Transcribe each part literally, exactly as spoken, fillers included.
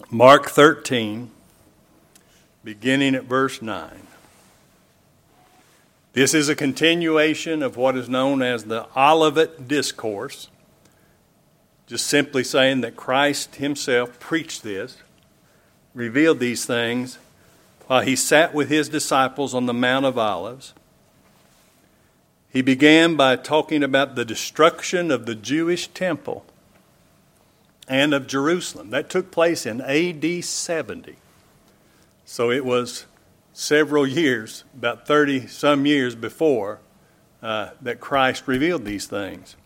Mark thirteen, beginning at verse nine. This is a continuation of what is known as the Olivet Discourse, just simply saying that Christ himself preached this, revealed these things while he sat with his disciples on the Mount of Olives. He began by talking about the destruction of the Jewish temple and of Jerusalem. That took place in A D seventy. So it was several years, about thirty some years before uh, that Christ revealed these things.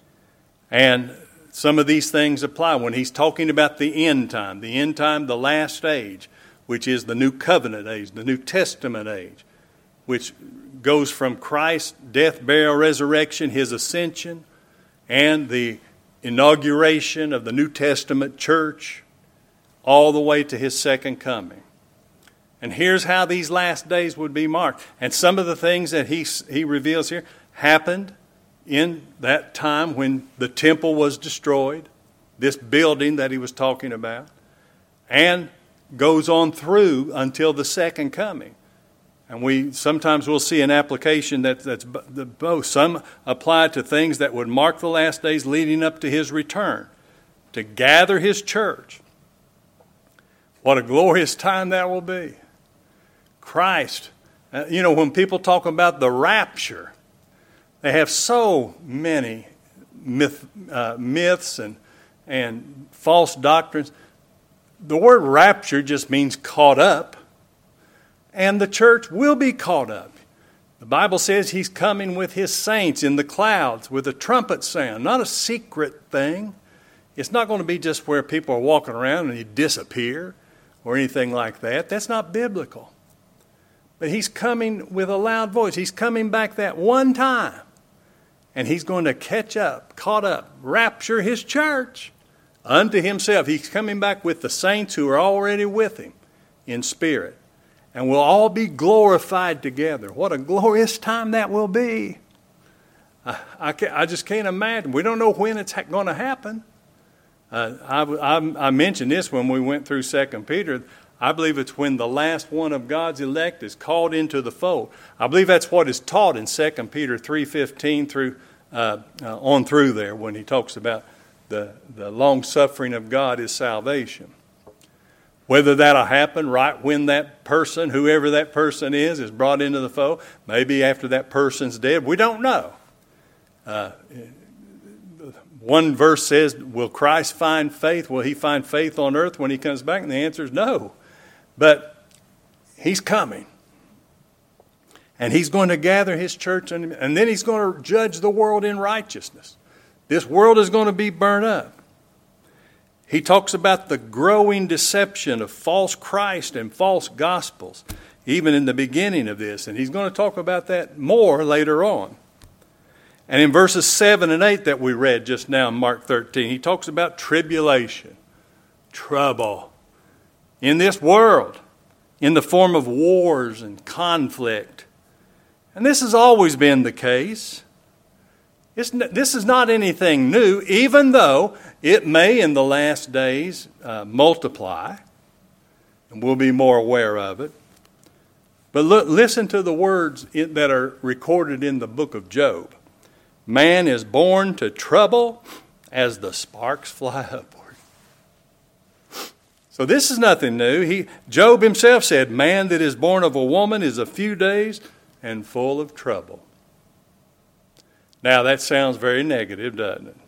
And some of these things apply when he's talking about the end time, the end time, the last age, which is the New Covenant age, the New Testament age, which goes from Christ's death, burial, resurrection, his ascension, and the inauguration of the New Testament church, all the way to his second coming. And here's how these last days would be marked. And some of the things that he, he reveals here happened in that time when the temple was destroyed, this building that he was talking about, and goes on through until the second coming. And we sometimes we'll see an application that, that's both. Some apply to things that would mark the last days leading up to his return, to gather his church. What a glorious time that will be. Christ, uh, you know, when people talk about the rapture, they have so many myth, uh, myths and, and false doctrines. The word rapture just means caught up. And the church will be caught up. The Bible says he's coming with his saints in the clouds with a trumpet sound. Not a secret thing. It's not going to be just where people are walking around and you disappear or anything like that. That's not biblical. But he's coming with a loud voice. He's coming back that one time. And he's going to catch up, caught up, rapture his church unto himself. He's coming back with the saints who are already with him in spirit. And we'll all be glorified together. What a glorious time that will be. I, I, I just can't imagine. We don't know when it's ha- going to happen. Uh, I, I, I mentioned this when we went through Second Peter. I believe it's when the last one of God's elect is called into the fold. I believe that's what is taught in Second Peter three fifteen through uh, uh, on through there when he talks about the, the long suffering of God is salvation. Whether that'll happen right when that person, whoever that person is, is brought into the fold, maybe after that person's dead, we don't know. Uh, one verse says, will Christ find faith? Will he find faith on earth when he comes back? And the answer is no. But he's coming. And he's going to gather his church, and, and then he's going to judge the world in righteousness. This world is going to be burnt up. He talks about the growing deception of false Christ and false gospels, even in the beginning of this. And he's going to talk about that more later on. And in verses seven and eight that we read just now in Mark thirteen, he talks about tribulation, trouble in this world, in the form of wars and conflict. And this has always been the case. It's, this is not anything new, even though it may in the last days uh, multiply, and we'll be more aware of it. But look, listen to the words in, that are recorded in the book of Job. Man is born to trouble as the sparks fly upward. So this is nothing new. He, Job himself said, man that is born of a woman is a few days and full of trouble. Now, that sounds very negative, doesn't it?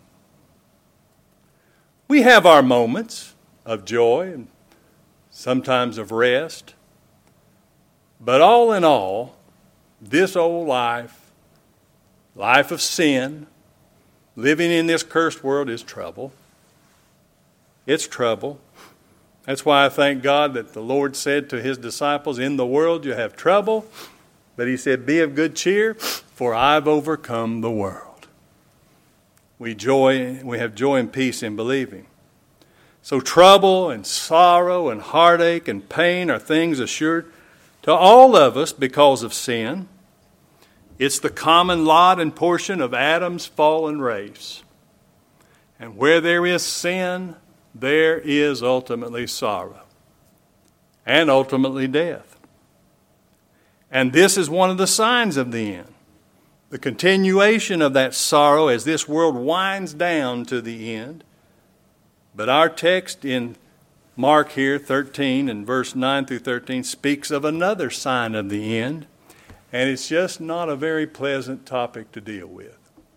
We have our moments of joy and sometimes of rest. But all in all, this old life, life of sin, living in this cursed world is trouble. It's trouble. That's why I thank God that the Lord said to his disciples, in the world you have trouble, but he said, be of good cheer, for I've overcome the world. We joy, we have joy and peace in believing. So trouble and sorrow and heartache and pain are things assured to all of us because of sin. It's the common lot and portion of Adam's fallen race. And where there is sin, there is ultimately sorrow and ultimately death. And this is one of the signs of the end. The continuation of that sorrow as this world winds down to the end. But our text in Mark here, thirteen, and verse nine through thirteen, speaks of another sign of the end. And it's just not a very pleasant topic to deal with.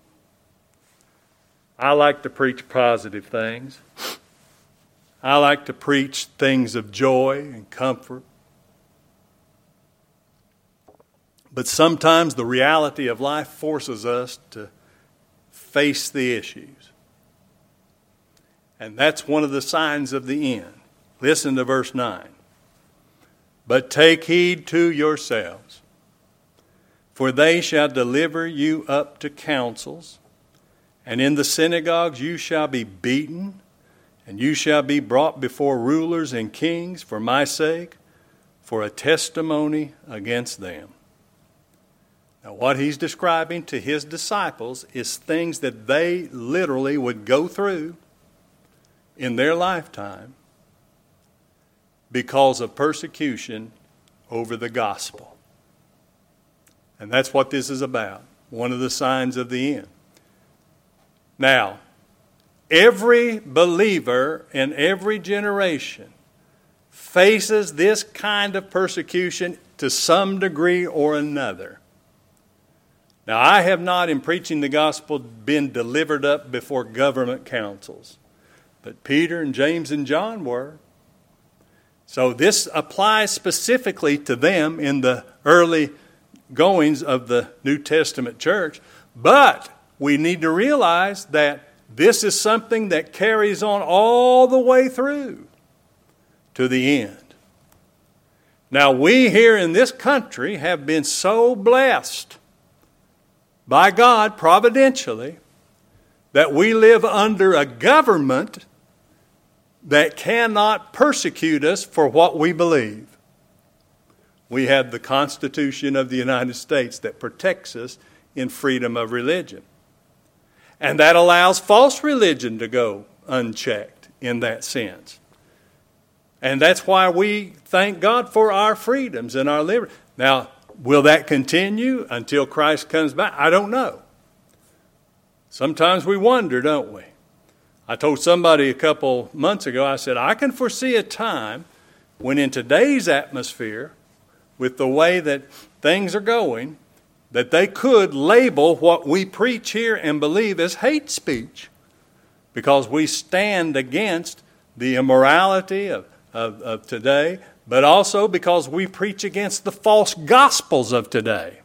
I like to preach positive things. I like to preach things of joy and comfort. But sometimes the reality of life forces us to face the issues. And that's one of the signs of the end. Listen to verse nine. But take heed to yourselves, for they shall deliver you up to councils, and in the synagogues you shall be beaten, and you shall be brought before rulers and kings for my sake, for a testimony against them. Now, what he's describing to his disciples is things that they literally would go through in their lifetime because of persecution over the gospel. And that's what this is about, one of the signs of the end. Now, every believer in every generation faces this kind of persecution to some degree or another. Now, I have not, in preaching the gospel, been delivered up before government councils. But Peter and James and John were. So this applies specifically to them in the early goings of the New Testament church. But we need to realize that this is something that carries on all the way through to the end. Now, we here in this country have been so blessed by God providentially that we live under a government that cannot persecute us for what we believe. We have the Constitution of the United States that protects us in freedom of religion. And that allows false religion to go unchecked in that sense. And that's why we thank God for our freedoms and our liberty. Now, will that continue until Christ comes back? I don't know. Sometimes we wonder, don't we? I told somebody a couple months ago, I said, I can foresee a time when in today's atmosphere, with the way that things are going, that they could label what we preach here and believe as hate speech, because we stand against the immorality of, of, of today, but also because we preach against the false gospels of today.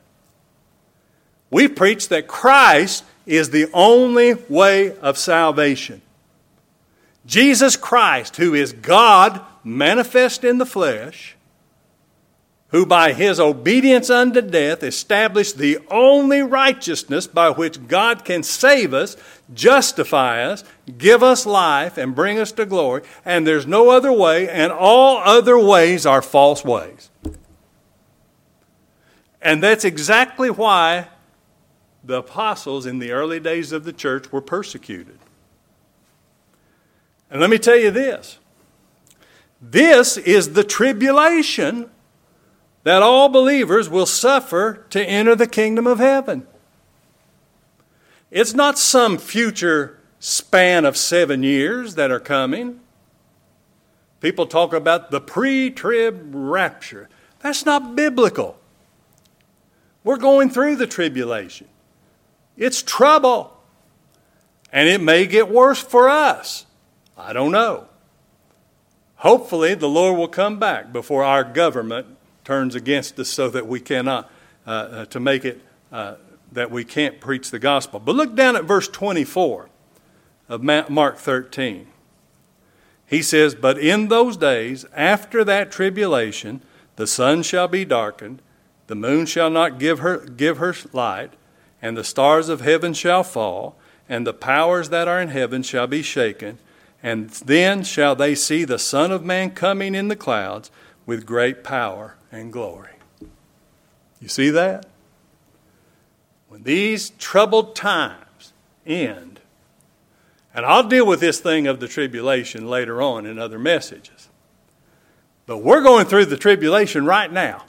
We preach that Christ is the only way of salvation. Jesus Christ, who is God manifest in the flesh, who by his obedience unto death established the only righteousness by which God can save us, justify us, give us life, and bring us to glory. And there's no other way, and all other ways are false ways. And that's exactly why the apostles in the early days of the church were persecuted. And let me tell you this. This is the tribulation that all believers will suffer to enter the kingdom of heaven. It's not some future span of seven years that are coming. People talk about the pre-trib rapture. That's not biblical. We're going through the tribulation. It's trouble. And it may get worse for us. I don't know. Hopefully the Lord will come back before our government turns against us so that we cannot, uh, uh, to make it uh, that we can't preach the gospel. But look down at verse twenty-four of Mark thirteen. He says, but in those days, after that tribulation, the sun shall be darkened, the moon shall not give her, give her light, and the stars of heaven shall fall, and the powers that are in heaven shall be shaken. And then shall they see the Son of Man coming in the clouds with great power and glory. You see that? When these troubled times end, And I'll deal with this thing of the tribulation later on in other messages. But we're going through the tribulation right now.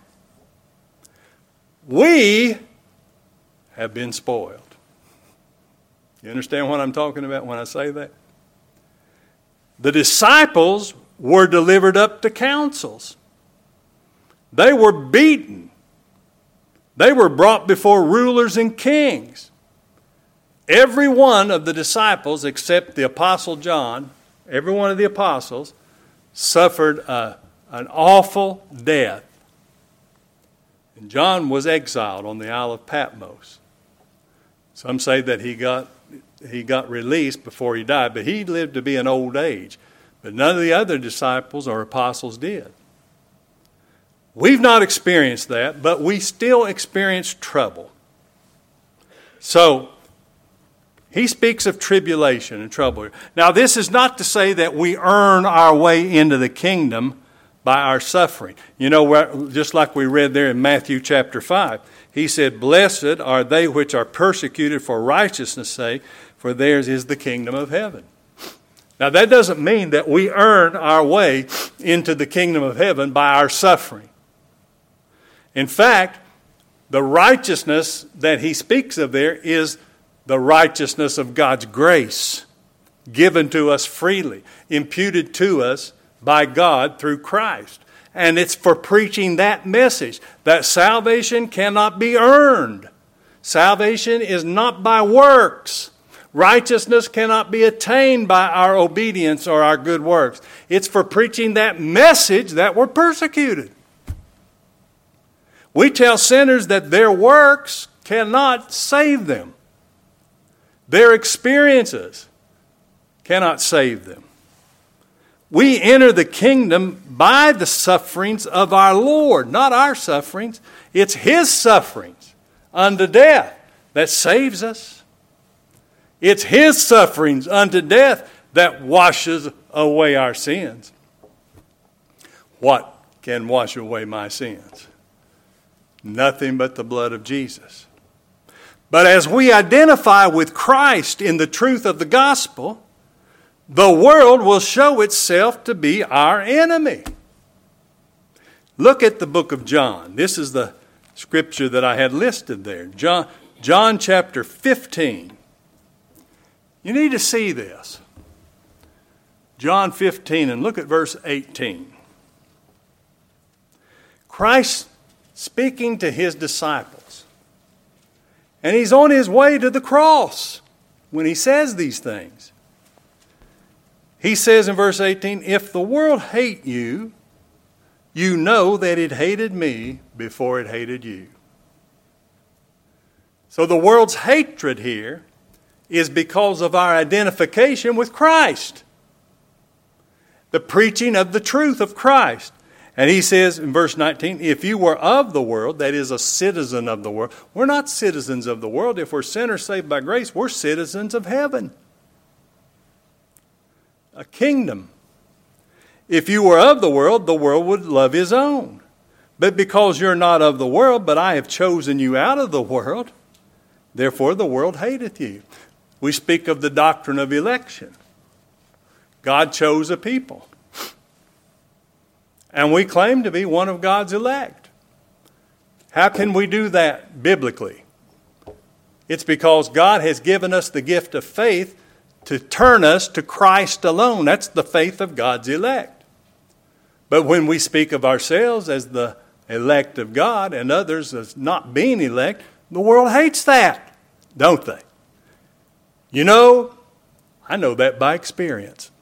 We have been spoiled. You understand what I'm talking about when I say that? The disciples were delivered up to councils. They were beaten. They were brought before rulers and kings. Every one of the disciples, except the Apostle John, every one of the apostles, suffered a, an awful death. And John was exiled on the Isle of Patmos. Some say that he got he got released before he died, but he lived to be an old age. But none of the other disciples or apostles did. We've not experienced that, but we still experience trouble. So, he speaks of tribulation and trouble. Now, this is not to say that we earn our way into the kingdom by our suffering. You know, just like we read there in Matthew chapter five, he said, "Blessed are they which are persecuted for righteousness' sake, for theirs is the kingdom of heaven." Now, that doesn't mean that we earn our way into the kingdom of heaven by our suffering. In fact, the righteousness that he speaks of there is the righteousness of God's grace, given to us freely, imputed to us by God through Christ. And it's for preaching that message, that salvation cannot be earned. Salvation is not by works. Righteousness cannot be attained by our obedience or our good works. It's for preaching that message that we're persecuted. We tell sinners that their works cannot save them. Their experiences cannot save them. We enter the kingdom by the sufferings of our Lord, not our sufferings. It's His sufferings unto death that saves us. It's His sufferings unto death that washes away our sins. What can wash away my sins? Nothing but the blood of Jesus. But as we identify with Christ in the truth of the gospel, the world will show itself to be our enemy. Look at the book of John. This is the scripture that I had listed there. John, John chapter fifteen. You need to see this. John fifteen, and look at verse eighteen. Christ speaking to his disciples. And he's on his way to the cross when he says these things. He says in verse eighteen, "If the world hate you, you know that it hated me before it hated you." So the world's hatred here is because of our identification with Christ. The preaching of the truth of Christ. And he says in verse nineteen, "If you were of the world," that is a citizen of the world. We're not citizens of the world. If we're sinners saved by grace, we're citizens of heaven. A kingdom. "If you were of the world, the world would love his own. But because you're not of the world, but I have chosen you out of the world, therefore the world hateth you." We speak of the doctrine of election. God chose a people. And we claim to be one of God's elect. How can we do that biblically? It's because God has given us the gift of faith to turn us to Christ alone. That's the faith of God's elect. But when we speak of ourselves as the elect of God and others as not being elect, the world hates that, don't they? You know, I know that by experience.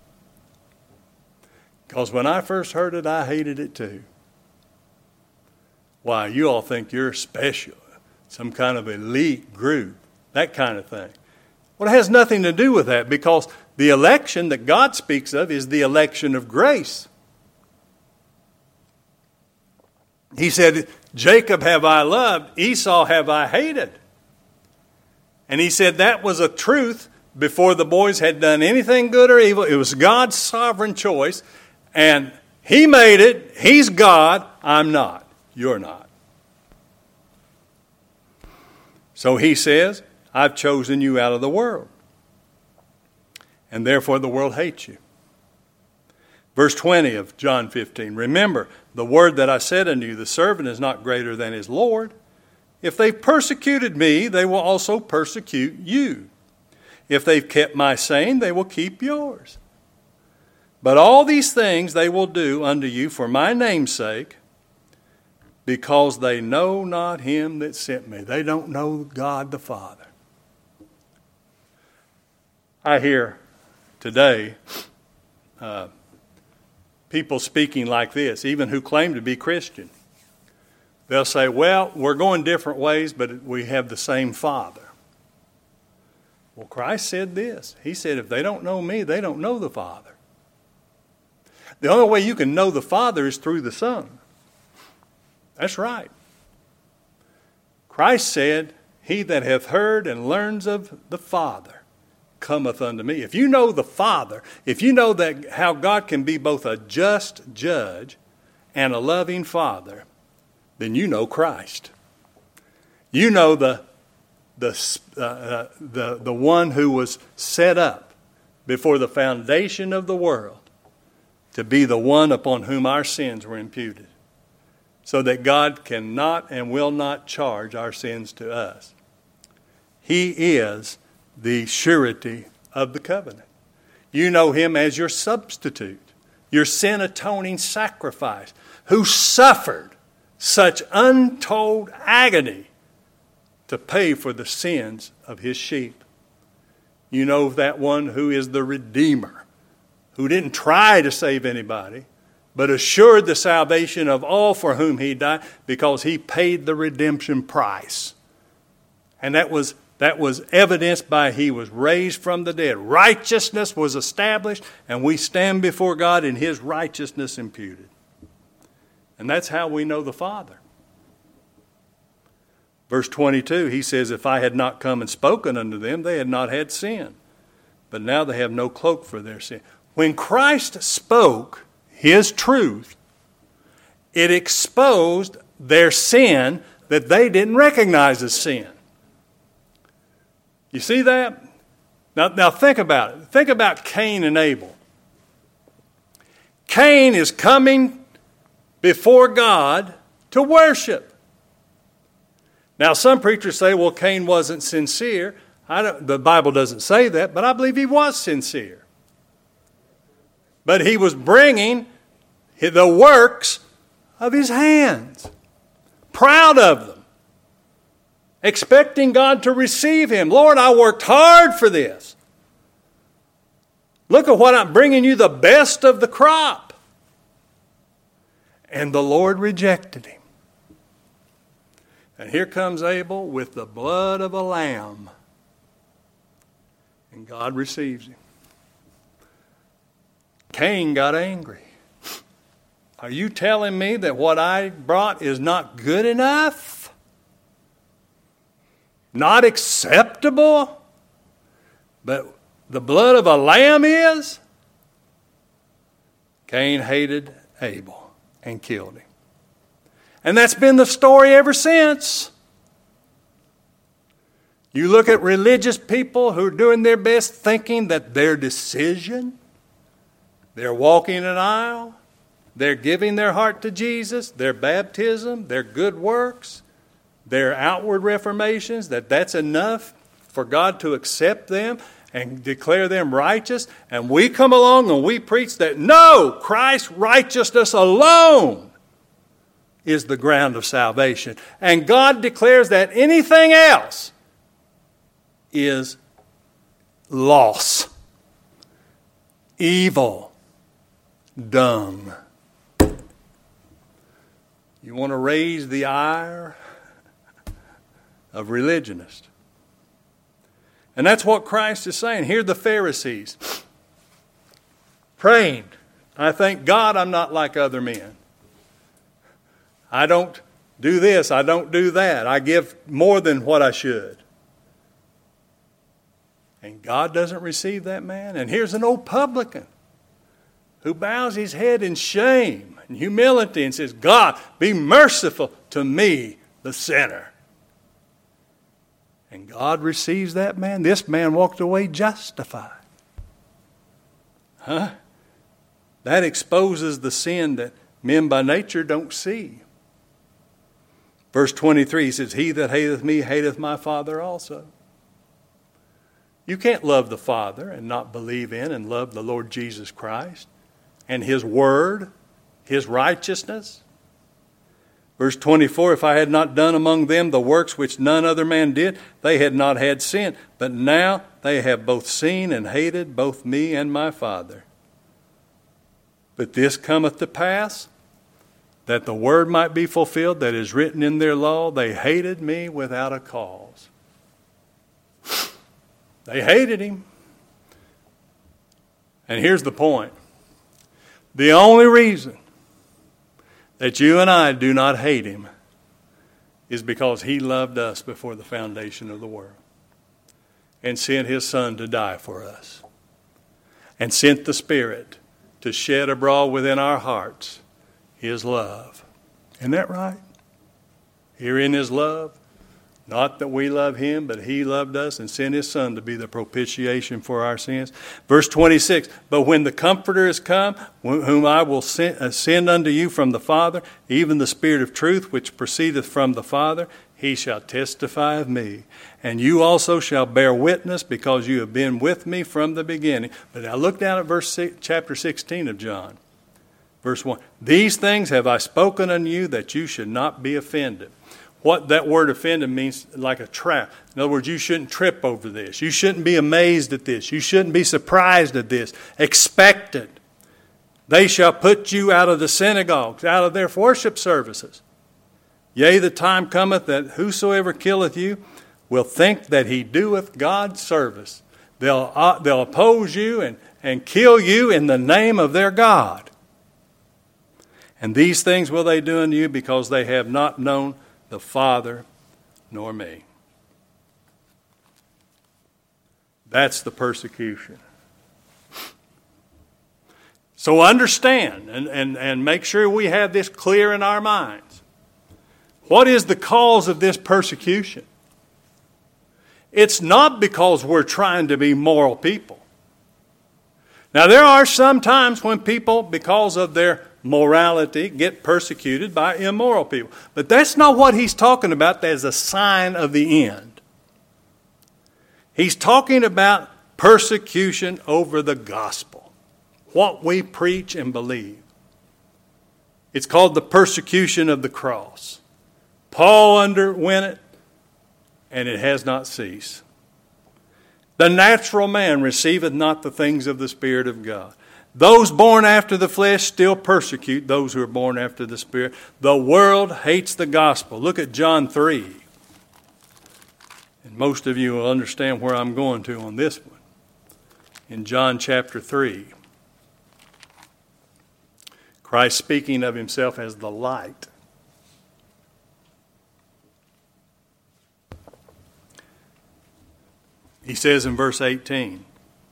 Because when I first heard it, I hated it too. Why, you all think you're special, some kind of elite group, that kind of thing. Well, it has nothing to do with that, because the election that God speaks of is the election of grace. He said, "Jacob have I loved, Esau have I hated." And he said that was a truth before the boys had done anything good or evil. It was God's sovereign choice. And He made it. He's God. I'm not. You're not. So He says, "I've chosen you out of the world." and therefore the world hates you. Verse twenty of John fifteen, remember the word that I said unto you, the servant is not greater than his Lord. If they've persecuted me, they will also persecute you. If they've kept my saying, they will keep yours. But all these things they will do unto you for my name's sake, because they know not him that sent me. They don't know God the Father. I hear today uh, people speaking like this, even who claim to be Christian. They'll say, well, we're going different ways, but we have the same Father. Well, Christ said this. He said, if they don't know me, they don't know the Father. The only way you can know the Father is through the Son. That's right. Christ said, he that hath heard and learns of the Father cometh unto me. If you know the Father, if you know that how God can be both a just judge and a loving Father, then you know Christ. You know the the uh, uh, the the one who was set up before the foundation of the world to be the one upon whom our sins were imputed, so that God cannot and will not charge our sins to us. He is the surety of the covenant. You know him as your substitute, your sin-atoning sacrifice, who suffered such untold agony to pay for the sins of his sheep. You know that one who is the Redeemer, who didn't try to save anybody, but assured the salvation of all for whom he died, because he paid the redemption price. And that was that was evidenced by he was raised from the dead. Righteousness was established, and we stand before God in his righteousness imputed. And that's how we know the Father. Verse twenty-two, he says, if I had not come and spoken unto them, they had not had sin. But now they have no cloak for their sin. When Christ spoke his truth, it exposed their sin that they didn't recognize as sin. You see that? Now, now think about it. Think about Cain and Abel. Cain is coming before God to worship. Now, some preachers say, well, Cain wasn't sincere. I don't, the Bible doesn't say that, but I believe he was sincere. But he was bringing the works of his hands, proud of them, expecting God to receive him. Lord, I worked hard for this. Look at what I'm bringing you, the best of the crop. And the Lord rejected him. And here comes Abel with the blood of a lamb. And God receives him. Cain got angry. Are you telling me that what I brought is not good enough? Not acceptable? But the blood of a lamb is? Cain hated Abel and killed him. And that's been the story ever since. You look at religious people who are doing their best thinking that their decision, they're walking an aisle, they're giving their heart to Jesus, their baptism, their good works, their outward reformations, that that's enough for God to accept them and declare them righteous. And we come along and we preach that no, Christ's righteousness alone is the ground of salvation. And God declares that anything else is loss, evil, dung. You want to raise the ire of religionists. And that's what Christ is saying. Here are the Pharisees praying, I thank God I'm not like other men. I don't do this, I don't do that. I give more than what I should. And God doesn't receive that man. And here's an old publican who bows his head in shame and humility and says, God, be merciful to me, the sinner. And God receives that man. This man walked away justified. Huh? That exposes the sin that men by nature don't see. Verse twenty-three, he says, he that hateth me hateth my Father also. You can't love the Father and not believe in and love the Lord Jesus Christ and His Word, His righteousness. Verse twenty-four, if I had not done among them the works which none other man did, they had not had sin. But now they have both seen and hated both me and my Father. But this cometh to pass, that the word might be fulfilled that is written in their law, they hated me without a cause. They hated Him. And here's the point. The only reason that you and I do not hate Him is because He loved us before the foundation of the world and sent His Son to die for us and sent the Spirit to shed abroad within our hearts His love. Isn't that right? Herein is love. Not that we love Him, but He loved us and sent His Son to be the propitiation for our sins. Verse twenty-six, but when the Comforter is come, whom I will send, send unto you from the Father, even the Spirit of truth, which proceedeth from the Father, He shall testify of me. And you also shall bear witness, because you have been with me from the beginning. But now look down at verse six, chapter sixteen of John. Verse one, these things have I spoken unto you, that you should not be offended. What that word offended means, like a trap. In other words, you shouldn't trip over this. You shouldn't be amazed at this. You shouldn't be surprised at this. Expected. They shall put you out of the synagogues, out of their worship services. Yea, the time cometh that whosoever killeth you will think that he doeth God's service. They'll, uh, they'll oppose you and, and kill you in the name of their God. And these things will they do unto you, because they have not known the Father nor me. That's the persecution. So understand and, and, and make sure we have this clear in our minds. What is the cause of this persecution? It's not because we're trying to be moral people. Now, there are some times when people, because of their morality, get persecuted by immoral people. But that's not what he's talking about as a sign of the end. He's talking about persecution over the gospel, what we preach and believe. It's called the persecution of the cross. Paul underwent it, and it has not ceased. The natural man receiveth not the things of the Spirit of God. Those born after the flesh still persecute those who are born after the Spirit. The world hates the gospel. Look at John three. And most of you will understand where I'm going to on this one. In John chapter three, Christ speaking of Himself as the light. He says in verse eighteen,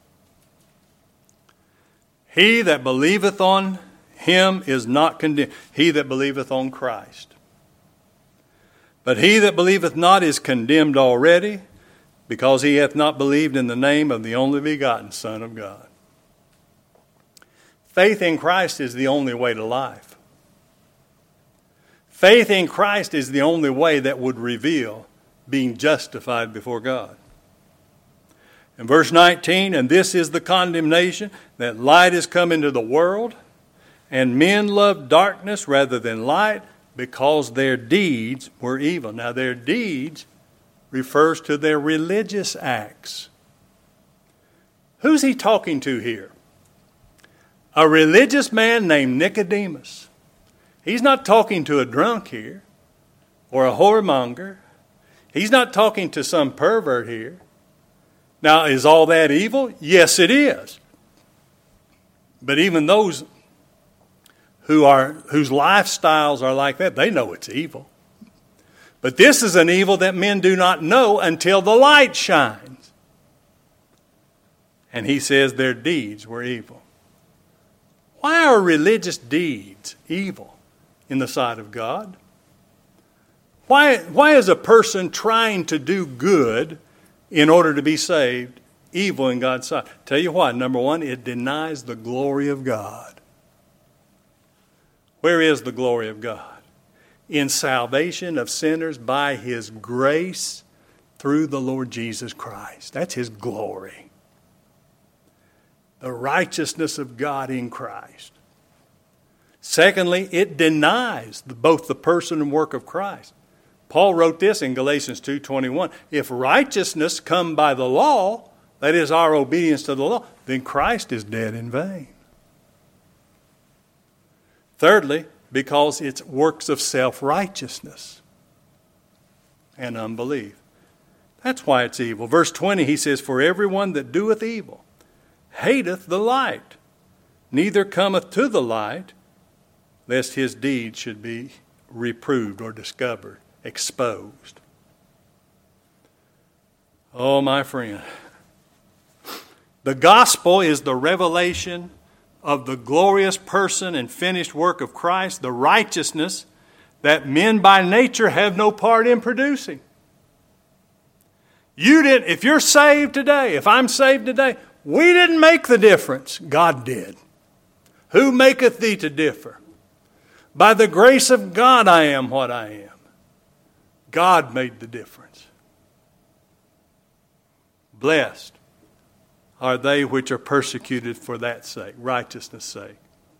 he that believeth on Him is not condemned. He that believeth on Christ. But he that believeth not is condemned already, because he hath not believed in the name of the only begotten Son of God. Faith in Christ is the only way to life. Faith in Christ is the only way that would reveal being justified before God. In verse nineteen, and this is the condemnation, that light is come into the world, and men love darkness rather than light, because their deeds were evil. Now, their deeds refers to their religious acts. Who's he talking to here? A religious man named Nicodemus. He's not talking to a drunk here, or a whoremonger. He's not talking to some pervert here. Now, is all that evil? Yes, it is. But even those who are whose lifestyles are like that, they know it's evil. But this is an evil that men do not know until the light shines. And he says their deeds were evil. Why are religious deeds evil in the sight of God? Why, why is a person trying to do good in order to be saved evil in God's sight. Tell you why. Number one, it denies the glory of God. Where is the glory of God? In salvation of sinners by His grace through the Lord Jesus Christ. That's His glory. The righteousness of God in Christ. Secondly, it denies both the person and work of Christ. Paul wrote this in Galatians two twenty-one. If righteousness come by the law, that is our obedience to the law, then Christ is dead in vain. Thirdly, because it's works of self-righteousness and unbelief. That's why it's evil. Verse twenty, he says, for everyone that doeth evil hateth the light, neither cometh to the light, lest his deed should be reproved or discovered, exposed. Oh, my friend. The gospel is the revelation of the glorious person and finished work of Christ, the righteousness that men by nature have no part in producing. You didn't, if you're saved today, if I'm saved today, we didn't make the difference. God did. Who maketh thee to differ? By the grace of God I am what I am. God made the difference. Blessed are they which are persecuted for that sake, righteousness' sake.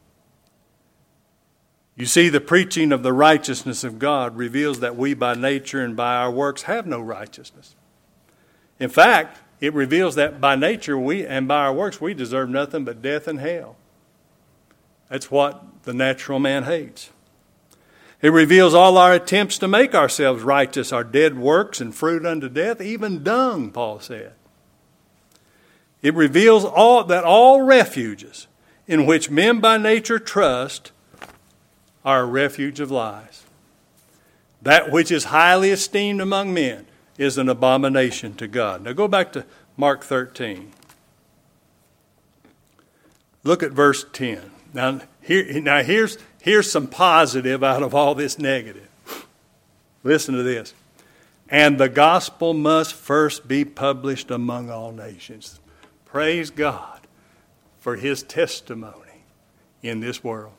You see, the preaching of the righteousness of God reveals that we by nature and by our works have no righteousness. In fact, it reveals that by nature we and by our works we deserve nothing but death and hell. That's what the natural man hates. It reveals all our attempts to make ourselves righteous, our dead works and fruit unto death, even dung, Paul said. It reveals all that all refuges in which men by nature trust are a refuge of lies. That which is highly esteemed among men is an abomination to God. Now go back to Mark thirteen. Look at verse ten. Now, here, now here's, here's some positive out of all this negative. Listen to this. And the gospel must first be published among all nations. Praise God for His testimony in this world.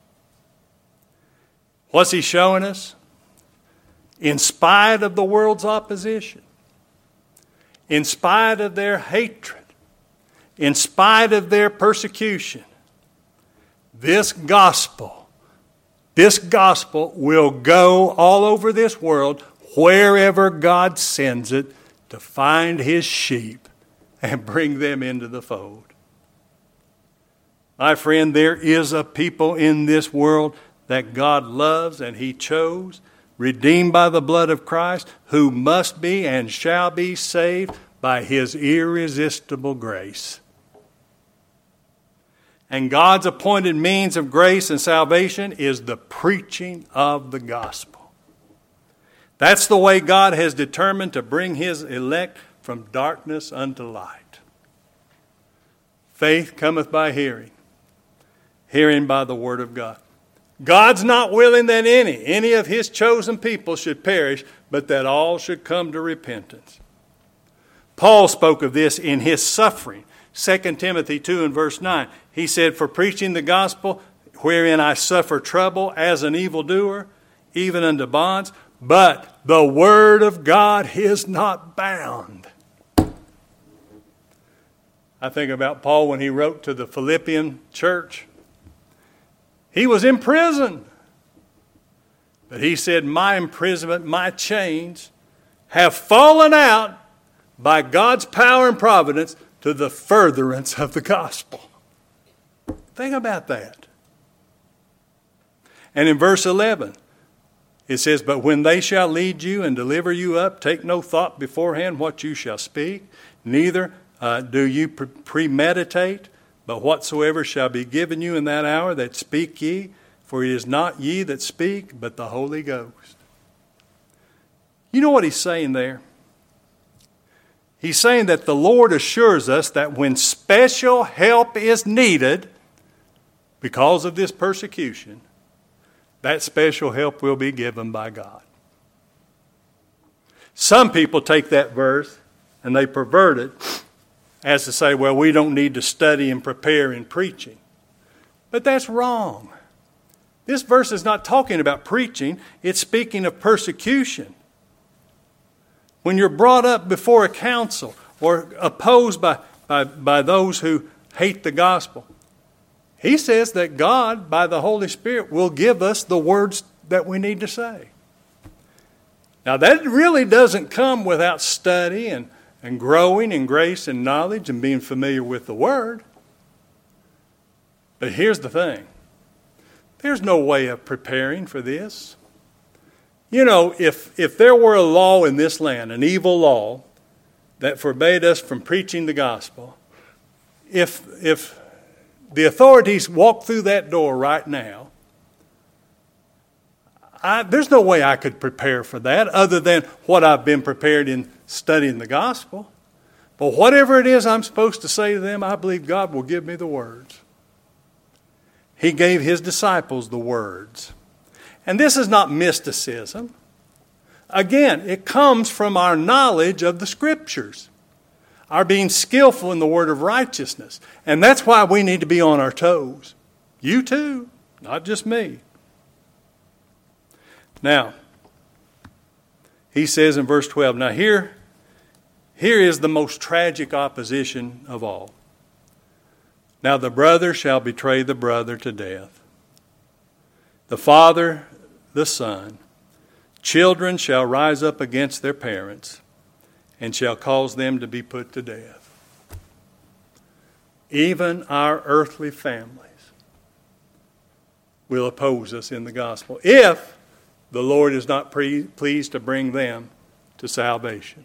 What's He showing us? In spite of the world's opposition, in spite of their hatred, in spite of their persecution, this gospel, this gospel will go all over this world wherever God sends it to find His sheep and bring them into the fold. My friend, there is a people in this world that God loves and He chose, redeemed by the blood of Christ, who must be and shall be saved by His irresistible grace. And God's appointed means of grace and salvation is the preaching of the gospel. That's the way God has determined to bring His elect from darkness unto light. Faith cometh by hearing, hearing by the word of God. God's not willing that any, any of His chosen people should perish, but that all should come to repentance. Paul spoke of this in his suffering. Second Timothy two and verse nine. He said, for preaching the gospel, wherein I suffer trouble as an evildoer, even unto bonds, but the word of God is not bound. I think about Paul when he wrote to the Philippian church. He was in prison. But he said, my imprisonment, my chains have fallen out by God's power and providence to the furtherance of the gospel. Think about that. And in verse eleven, it says, but when they shall lead you and deliver you up, take no thought beforehand what you shall speak, neither uh, do you pre- premeditate, but whatsoever shall be given you in that hour, that speak ye, for it is not ye that speak, but the Holy Ghost. You know what he's saying there? He's saying that the Lord assures us that when special help is needed because of this persecution, that special help will be given by God. Some people take that verse and they pervert it as to say, well, we don't need to study and prepare in preaching. But that's wrong. This verse is not talking about preaching. It's speaking of persecution. When you're brought up before a council or opposed by, by, by those who hate the gospel, he says that God, by the Holy Spirit, will give us the words that we need to say. Now, that really doesn't come without study and, and growing in grace and knowledge and being familiar with the Word. But here's the thing. There's no way of preparing for this. You know, if, if there were a law in this land, an evil law, that forbade us from preaching the gospel, if, if the authorities walked through that door right now, I, there's no way I could prepare for that other than what I've been prepared in studying the gospel. But whatever it is I'm supposed to say to them, I believe God will give me the words. He gave his disciples the words. And this is not mysticism. Again, it comes from our knowledge of the Scriptures, our being skillful in the word of righteousness. And that's why we need to be on our toes. You too, not just me. Now, he says in verse twelve, now here, here is the most tragic opposition of all. Now the brother shall betray the brother to death, the father the son. Children shall rise up against their parents and shall cause them to be put to death. Even our earthly families will oppose us in the gospel if the Lord is not pre- pleased to bring them to salvation.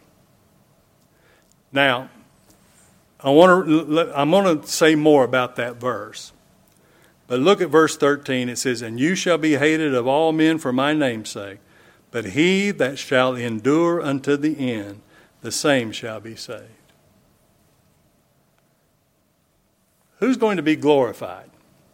Now, I want to, I'm going to say more about that verse. But look at verse thirteen. It says, and you shall be hated of all men for my name's sake, but he that shall endure unto the end, the same shall be saved. Who's going to be glorified?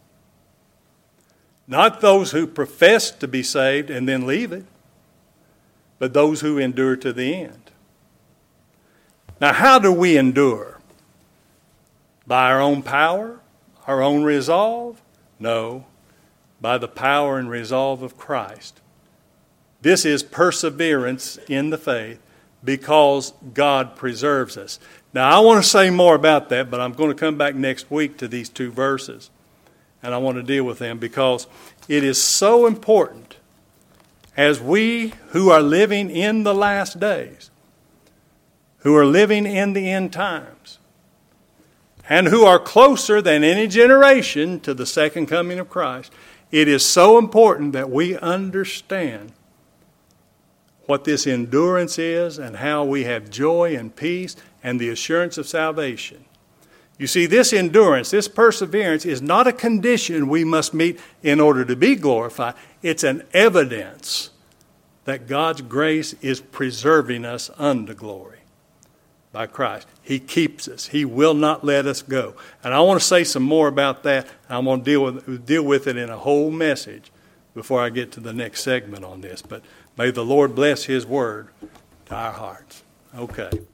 Not those who profess to be saved and then leave it, but those who endure to the end. Now, how do we endure? By our own power? Our own resolve? No, by the power and resolve of Christ. This is perseverance in the faith because God preserves us. Now, I want to say more about that, but I'm going to come back next week to these two verses. And I want to deal with them because it is so important as we who are living in the last days, who are living in the end times, and who are closer than any generation to the second coming of Christ, it is so important that we understand what this endurance is and how we have joy and peace and the assurance of salvation. You see, this endurance, this perseverance is not a condition we must meet in order to be glorified. It's an evidence that God's grace is preserving us unto glory by Christ. He keeps us. He will not let us go. And I want to say some more about that. I'm going to deal with, deal with it in a whole message before I get to the next segment on this. But may the Lord bless his word to our hearts. Okay.